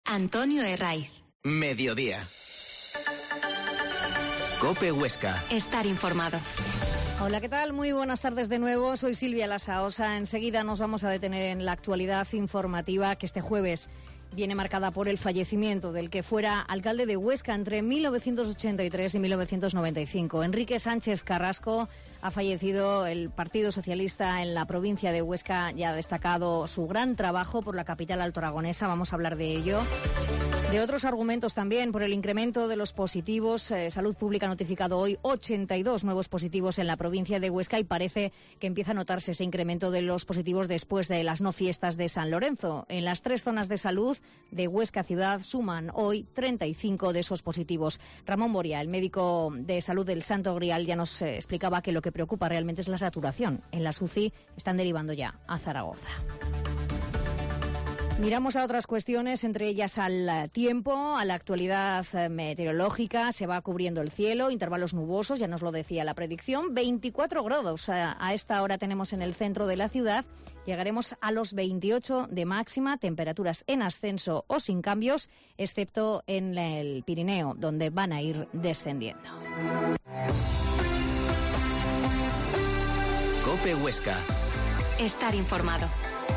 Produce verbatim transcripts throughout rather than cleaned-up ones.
Antonio Herraiz. Mediodía. COPE Huesca. Estar informado. Hola, ¿qué tal? Muy buenas tardes de nuevo. Soy Silvia Lasaosa. Enseguida nos vamos a detener en la actualidad informativa que este jueves viene marcada por el fallecimiento del que fuera alcalde de Huesca entre mil novecientos ochenta y tres y mil novecientos noventa y cinco. Enrique Sánchez Carrasco ha fallecido. El Partido Socialista en la provincia de Huesca ya ha destacado su gran trabajo por la capital altoaragonesa. Vamos a hablar de ello. De otros argumentos también, por el incremento de los positivos. Eh, Salud Pública ha notificado hoy ochenta y dos nuevos positivos en la provincia de Huesca y parece que empieza a notarse ese incremento de los positivos después de las no fiestas de San Lorenzo. En las tres zonas de salud de Huesca ciudad suman hoy treinta y cinco de esos positivos. Ramón Boria, el médico de salud del Santo Grial, ya nos eh, explicaba que lo que preocupa realmente es la saturación. En las U C I están derivando ya a Zaragoza. Miramos a otras cuestiones, entre ellas al tiempo, a la actualidad meteorológica. Se va cubriendo el cielo, intervalos nubosos, ya nos lo decía la predicción. veinticuatro grados a, a esta hora tenemos en el centro de la ciudad. Llegaremos a los veintiocho de máxima, temperaturas en ascenso o sin cambios, excepto en el Pirineo, donde van a ir descendiendo. COPE Huesca. Estar informado.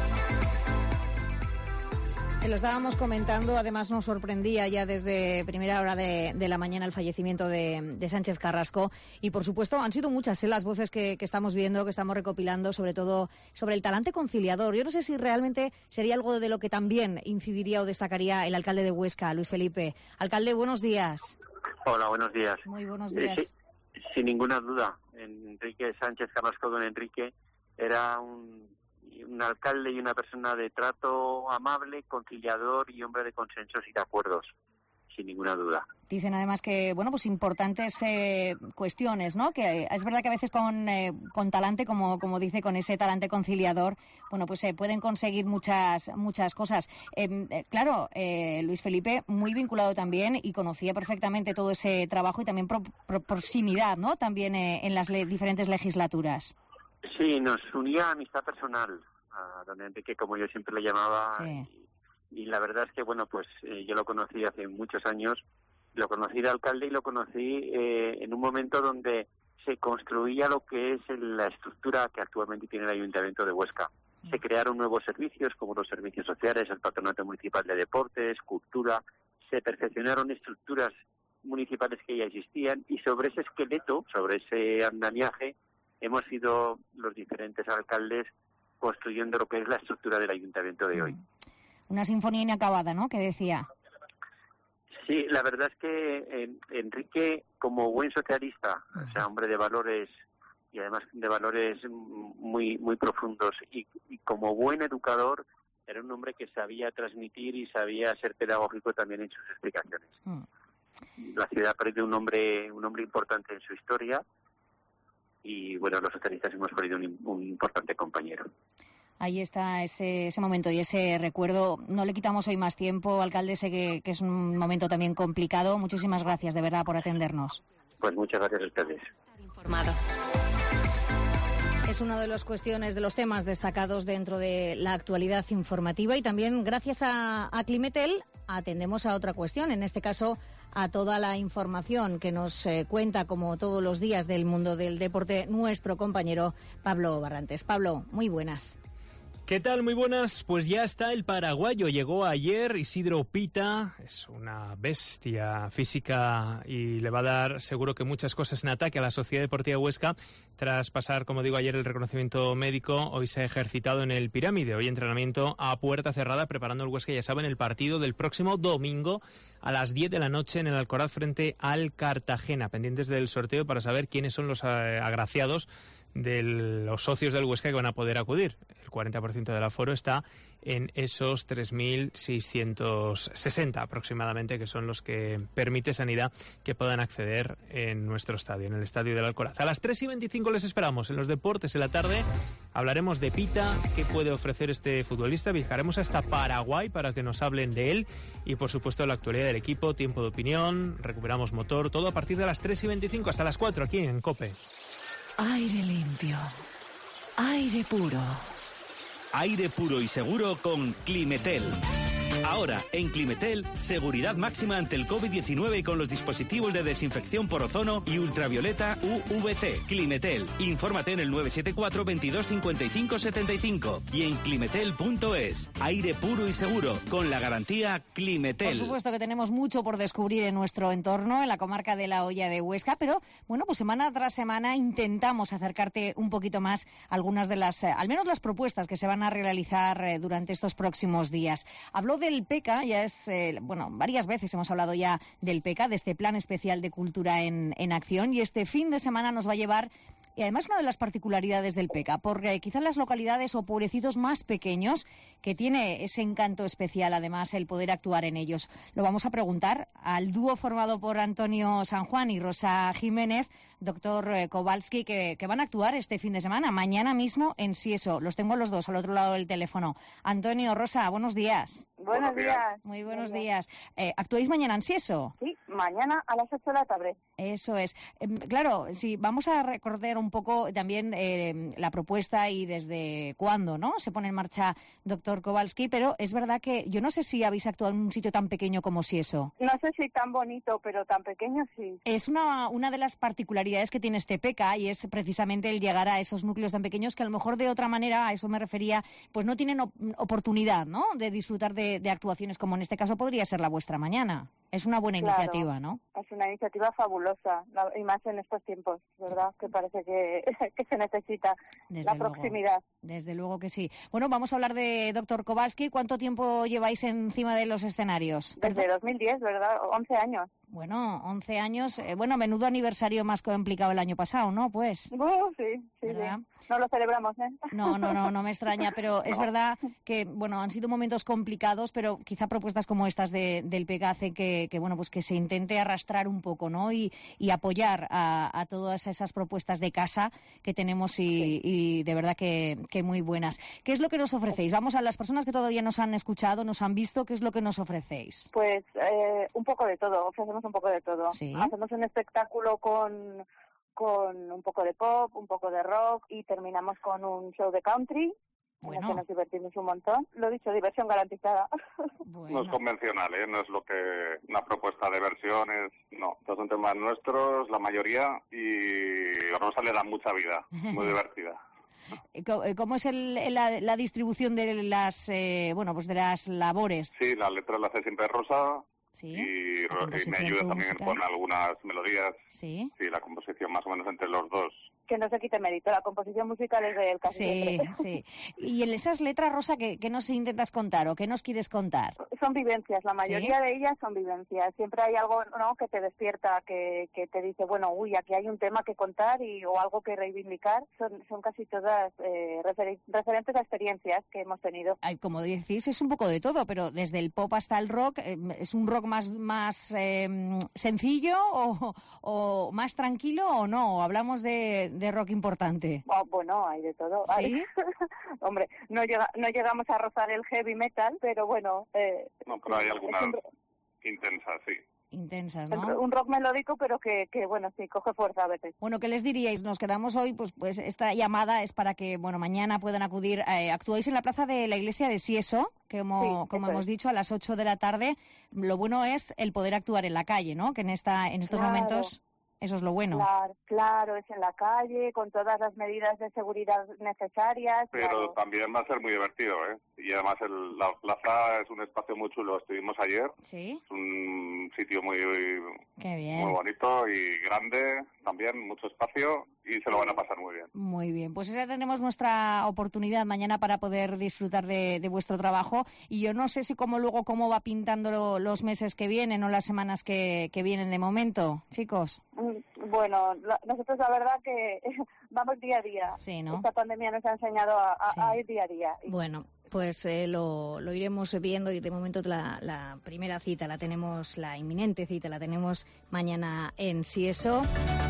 Te lo estábamos comentando, además nos sorprendía ya desde primera hora de, de la mañana el fallecimiento de, de Sánchez Carrasco y, por supuesto, han sido muchas ¿eh? las voces que, que estamos viendo, que estamos recopilando, sobre todo sobre el talante conciliador. Yo no sé si realmente sería algo de lo que también incidiría o destacaría el alcalde de Huesca, Luis Felipe. Alcalde, buenos días. Hola, buenos días. Muy buenos días. Eh, sí, sin ninguna duda, Enrique Sánchez Carrasco, don Enrique, era un... un alcalde y una persona de trato amable, conciliador y hombre de consensos y de acuerdos, sin ninguna duda. Dicen además que, bueno, pues importantes eh, cuestiones, ¿no? Que es verdad que a veces con, eh, con talante, como, como dice, con ese talante conciliador, bueno, pues se eh, pueden conseguir muchas muchas cosas. Eh, eh, claro, eh, Luis Felipe, muy vinculado también y conocía perfectamente todo ese trabajo y también pro, pro, proximidad, ¿no? También eh, en las le- diferentes legislaturas. Sí, nos unía amistad personal a don Enrique, como yo siempre le llamaba, sí. y, y la verdad es que, bueno, pues eh, yo lo conocí hace muchos años, lo conocí de alcalde y lo conocí eh, en un momento donde se construía lo que es la estructura que actualmente tiene el Ayuntamiento de Huesca. Se crearon nuevos servicios, como los servicios sociales, el Patronato Municipal de Deportes, Cultura, se perfeccionaron estructuras municipales que ya existían y sobre ese esqueleto, sobre ese andamiaje, hemos sido los diferentes alcaldes construyendo lo que es la estructura del ayuntamiento de hoy. Una sinfonía inacabada, ¿no?, que decía. Sí, la verdad es que eh, Enrique, como buen socialista, o sea, hombre de valores y además de valores muy muy profundos, y, y como buen educador, era un hombre que sabía transmitir y sabía ser pedagógico también en sus explicaciones. Mm. La ciudad perdió un hombre, un hombre importante en su historia, y bueno, los socialistas hemos perdido un, un importante compañero. Ahí está ese, ese momento y ese recuerdo. No le quitamos hoy más tiempo, alcalde, sé que, que es un momento también complicado. Muchísimas gracias, de verdad, por atendernos. Pues muchas gracias a ustedes. Informado. Es una de las cuestiones, de los temas destacados dentro de la actualidad informativa, y también gracias a, a Climetel atendemos a otra cuestión, en este caso a toda la información que nos eh, cuenta, como todos los días, del mundo del deporte, nuestro compañero Pablo Barrantes. Pablo, muy buenas. ¿Qué tal? Muy buenas. Pues ya está el paraguayo. Llegó ayer Isidro Pita. Es una bestia física y le va a dar seguro que muchas cosas en ataque a la Sociedad Deportiva Huesca. Tras pasar, como digo, ayer el reconocimiento médico, hoy se ha ejercitado en el Pirámide. Hoy entrenamiento a puerta cerrada, preparando el Huesca, ya saben, el partido del próximo domingo a las diez de la noche en el Alcoraz frente al Cartagena. Pendientes del sorteo para saber quiénes son los agraciados de los socios del Huesca que van a poder acudir. El cuarenta por ciento del aforo está en esos tres mil seiscientos sesenta aproximadamente, que son los que permite Sanidad que puedan acceder en nuestro estadio, en el estadio del Alcoraz. A las tres y veinticinco les esperamos en los deportes en la tarde. Hablaremos de Pita, qué puede ofrecer este futbolista. Viajaremos hasta Paraguay para que nos hablen de él y, por supuesto, la actualidad del equipo, tiempo de opinión, recuperamos motor, todo a partir de las tres y veinticinco hasta las cuatro aquí en COPE. Aire limpio, aire puro. Aire puro y seguro con Climetel. Ahora, en Climetel, seguridad máxima ante el COVID diecinueve con los dispositivos de desinfección por ozono y ultravioleta U V C. Climetel. Infórmate en el nueve siete cuatro veintidós cincuenta y cinco setenta y cinco y en climetel punto es. Aire puro y seguro, con la garantía Climetel. Por supuesto que tenemos mucho por descubrir en nuestro entorno, en la comarca de La Hoya de Huesca, pero bueno, pues semana tras semana intentamos acercarte un poquito más a algunas de las, eh, al menos las propuestas que se van a realizar eh, durante estos próximos días. Habló del P E C A, ya es, eh, bueno, varias veces hemos hablado ya del P E C A, de este Plan Especial de Cultura en, en Acción, y este fin de semana nos va a llevar. Y además una de las particularidades del P E C A, porque quizás las localidades o pueblecitos más pequeños, que tiene ese encanto especial, además, el poder actuar en ellos. Lo vamos a preguntar al dúo formado por Antonio San Juan y Rosa Jiménez, doctor Kowalski, que, que van a actuar este fin de semana, mañana mismo en Sieso. Los tengo a los dos al otro lado del teléfono. Antonio, Rosa, buenos días. Buenos días. Muy buenos días. Eh, ¿Actuáis mañana en Sieso? Sí, mañana a las ocho de la tarde. Eso es. Eh, claro, sí, vamos a recordar un poco también eh, la propuesta y desde cuándo, ¿no? Se pone en marcha doctor Kowalski, pero es verdad que yo no sé si habéis actuado en un sitio tan pequeño como Sieso. No sé si tan bonito, pero tan pequeño sí. Es una, una de las particularidades que tiene este P E C A y es precisamente el llegar a esos núcleos tan pequeños que a lo mejor de otra manera, a eso me refería, pues no tienen op- oportunidad, ¿no?, de disfrutar de, de actuaciones como en este caso podría ser la vuestra mañana. Es una buena Claro, iniciativa, ¿no? Es una iniciativa fabulosa, la- y más en estos tiempos, ¿verdad? Que parece que, que se necesita Desde la luego. proximidad. Desde luego que sí. Bueno, vamos a hablar de doctor Kowalski. ¿Cuánto tiempo lleváis encima de los escenarios? Desde dos mil diez, ¿verdad? once años. Bueno, once años. Eh, bueno, menudo aniversario más complicado el año pasado, ¿no? Pues. Uh, sí, sí, ¿Verdad? sí. No lo celebramos, ¿eh? No, no, no, no me extraña, pero es No. verdad que, bueno, han sido momentos complicados, pero quizá propuestas como estas de, del P E C A hacen que, que, bueno, pues que se intente arrastrar un poco, ¿no? Y, y apoyar a, a todas esas propuestas de casa que tenemos y, Sí. y de verdad que, que muy buenas. ¿Qué es lo que nos ofrecéis? Vamos a las personas que todavía nos han escuchado, nos han visto, ¿qué es lo que nos ofrecéis? Pues eh, un poco de todo, ofrecemos un poco de todo. Sí. Hacemos un espectáculo con, con un poco de pop, un poco de rock y terminamos con un show de country. En el Bueno. que nos divertimos un montón. Lo he dicho, diversión garantizada. Bueno. No es convencional, ¿eh? No es lo que una propuesta de versiones, no. Estos son temas nuestros, la mayoría, y a Rosa le da mucha vida, muy divertida. Co- eh, ¿Cómo es el, la, la distribución de las, eh, bueno, pues de las labores? Sí, la letra la hace siempre Rosa Sí. y, La Ro- y me composición ayuda tú también musical. con algunas melodías. Sí. Sí, la composición más o menos entre los dos. Que no se quite mérito, la composición musical es de él casi Sí, siempre. sí. Y en esas letras, Rosa, ¿qué, qué nos intentas contar o qué nos quieres contar? Son vivencias, la mayoría ¿Sí? de ellas son vivencias. Siempre hay algo, ¿no?, que te despierta, que, que te dice, bueno, uy, aquí hay un tema que contar y o algo que reivindicar. Son, son casi todas eh, referen- referentes a experiencias que hemos tenido. Ay, como decís, es un poco de todo, pero desde el pop hasta el rock, eh, ¿es un rock más, más eh, sencillo o, o más tranquilo o no? ¿O hablamos de, de rock importante? Oh, bueno, hay de todo. ¿Sí? Hay- Hombre, no, llega, no llegamos a rozar el heavy metal, pero bueno... Eh, No, pero hay es algunas un, intensas, sí. Intensas, ¿no? un rock melódico, pero que, que, bueno, sí, coge fuerza a veces. Bueno, ¿qué les diríais? Nos quedamos hoy, pues, pues esta llamada es para que, bueno, mañana puedan acudir. Eh, actuáis en la plaza de la iglesia de Sieso, que como, Sí, como eso hemos es. dicho, a las ocho de la tarde. Lo bueno es el poder actuar en la calle, ¿no? Que en esta, en estos Claro. momentos, eso es lo bueno. Claro, claro, es en la calle, con todas las medidas de seguridad necesarias. Pero claro. también va a ser muy divertido, ¿eh? Y además el- la plaza es un espacio muy chulo. Estuvimos ayer, Sí, es un sitio muy, qué muy bien. bonito y grande también, mucho espacio y se lo van a pasar muy bien. Muy bien, pues esa tenemos nuestra oportunidad mañana para poder disfrutar de, de vuestro trabajo y yo no sé si como luego cómo va pintando lo- los meses que vienen o las semanas que, que vienen de momento, chicos. Mm, Bueno, la- nosotros la verdad que vamos día a día. Sí, ¿no? Esta pandemia nos ha enseñado a, a- Sí. a ir día a día. Y Bueno, pues eh, lo, lo iremos viendo y de momento la, la primera cita la tenemos, la inminente cita la tenemos mañana en Sieso.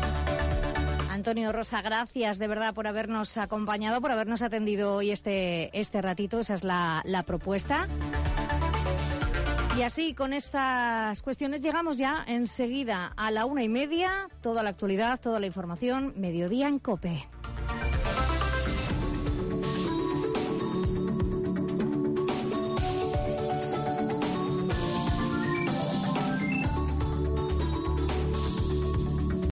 Antonio, Rosa, gracias de verdad por habernos acompañado, por habernos atendido hoy este, este ratito. Esa es la, la propuesta. Y así, con estas cuestiones, llegamos ya enseguida a la una y media. Toda la actualidad, toda la información, Mediodía en COPE.